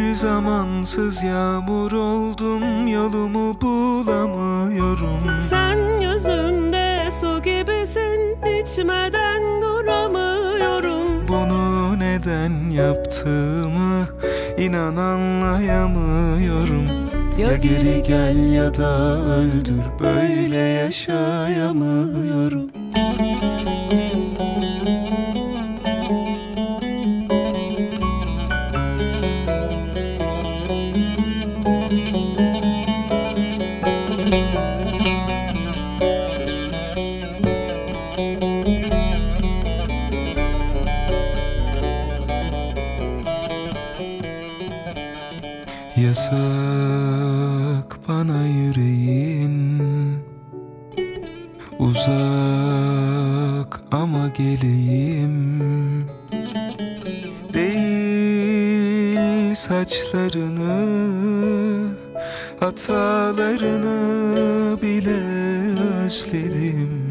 Bir zamansız yağmur oldum, yolumu bulamıyorum. Sen gözümde su gibisin, içmeden duramıyorum. Bunu neden yaptığımı inan anlayamıyorum. Ya geri gel ya da öldür, böyle yaşayamıyorum. Yasak bana yüreğin, uzak ama geleyim. Değil saçlarını, hatalarını bile özledim.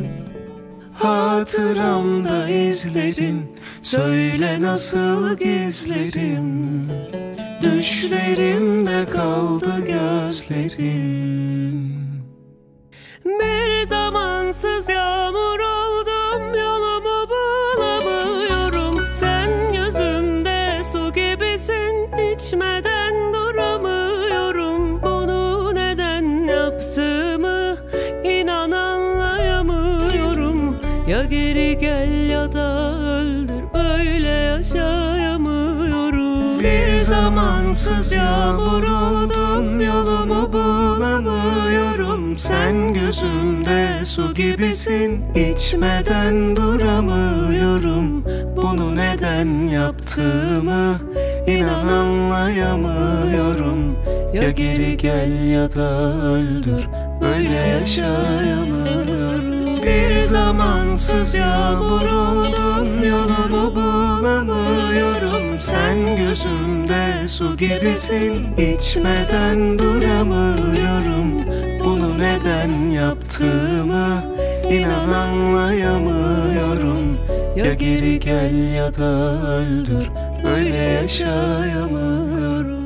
Hatıramda izlerin, söyle nasıl gizlerim. Düşlerimde kaldı gözlerim. Bir zamansız yağmur oldum, yolumu bulamıyorum. Sen gözümde su gibisin, içmeden duramıyorum. Bunu neden yaptığımı inan anlayamıyorum. Ya geri gel ya da öldür, böyle yaşayamıyorum. Bir zamansız yağmur oldum, yolumu bulamıyorum. Sen gözümde su gibisin, içmeden duramıyorum. Bunu neden yaptığımı inan anlayamıyorum. Ya geri gel ya da öldür, böyle yaşayamıyorum. Bir zamansız yağmur oldum, yolumu bulamıyorum. Sen gözümde su gibisin, içmeden duramıyorum. Bunu neden yaptığımı inan anlayamıyorum. Ya geri gel ya da öldür, böyle yaşayamıyorum.